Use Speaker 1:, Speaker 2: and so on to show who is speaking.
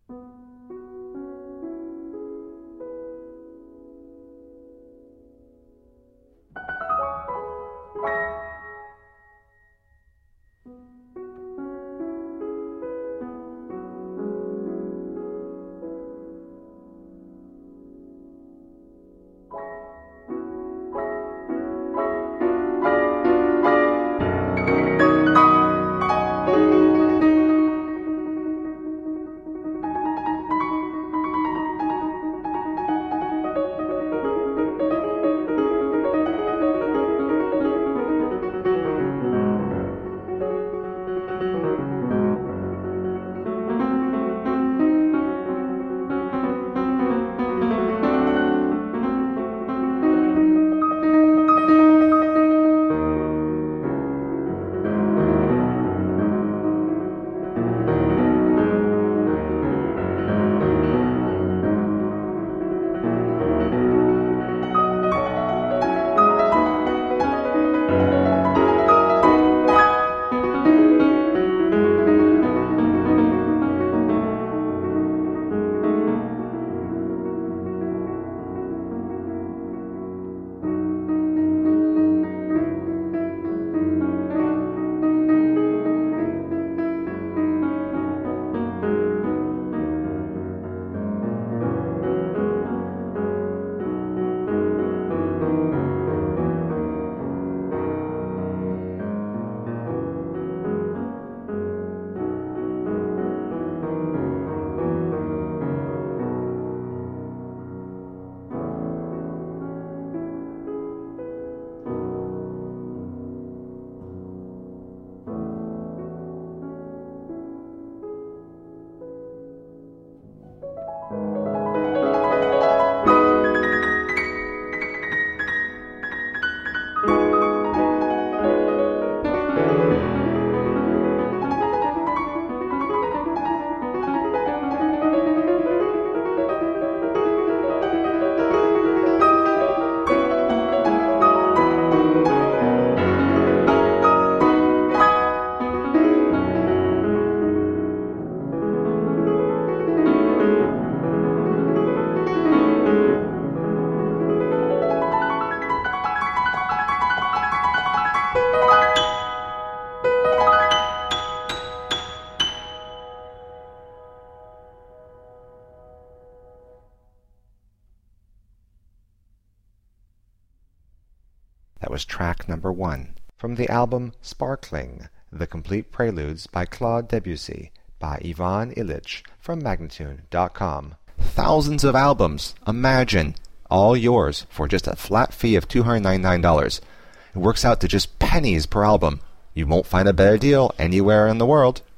Speaker 1: That was track number 1 from the album Sparkling, The Complete Preludes by Claude Debussy by Ivan Illich from Magnatune.com. Thousands of albums, imagine, all yours for just a flat fee of $299. It works out to just pennies per album. You won't find a better deal anywhere in the world.